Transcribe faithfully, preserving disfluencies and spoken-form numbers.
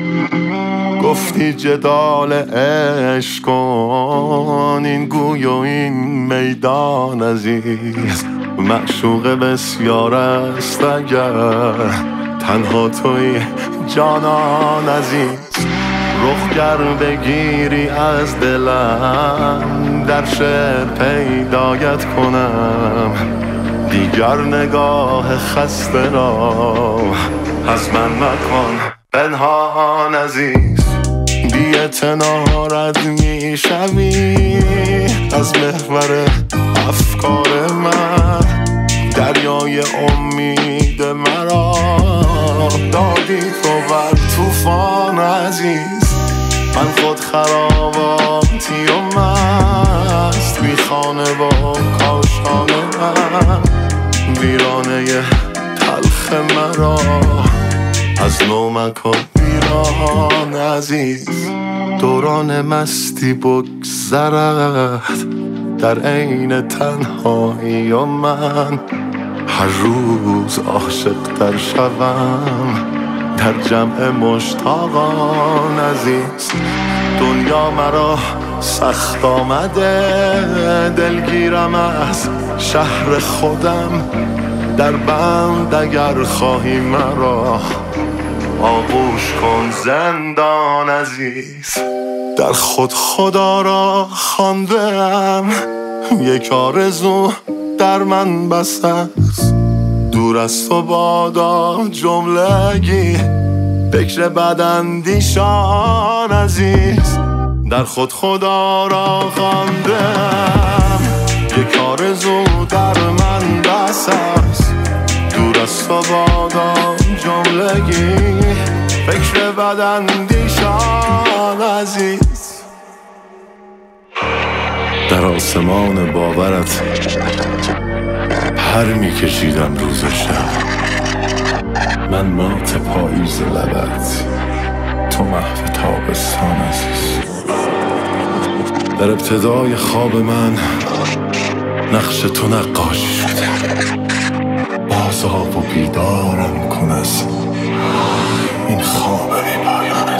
گفتی جدال عشق کن، این گوی و این میدان عزیز. معشوق بسیار است اگر تنها توی جانان عزیز. رخگر بگیری از دلم، در شعر پیدایت کنم. دیگر نگاه خسته را از من مکن پنهان عزیز. بی اعتنارت می شوی از محور افکار من. دریای امید مرا دادی تو بر طوفان عزیز. من خود خراباتی و مست، بی خانه و کاشانه من. ویرانه تلخ مرا از نو مکن ویران عزیز. دوران مستی بگذرد در عین تنهایی و من هر روز عاشق تر شوم در جمع مشتاقان عزیز. دنیا مرا سخت آمده، دلگیرم از شهر خودم. در بند اگر خواهی مرا آغوش کن زندان عزیز. در خود خدا را خواندم، یک آرزو در من بس است. دور از تو بادا جملگی فکر بداندیشان عزیز. در خود خدا را خواندم، یک آرزو در من بس است. دور از تو بادا جملگی فکر بداندیشان عزیز. در آسمان باورت پر میکشیدم روز و شب. من مات پاییز لبت، تو محو تابستان عزیز. در ابتدای خواب من نقش تو نقاشی شده. بازآ و بیدارم کن از این خواب بی پایان.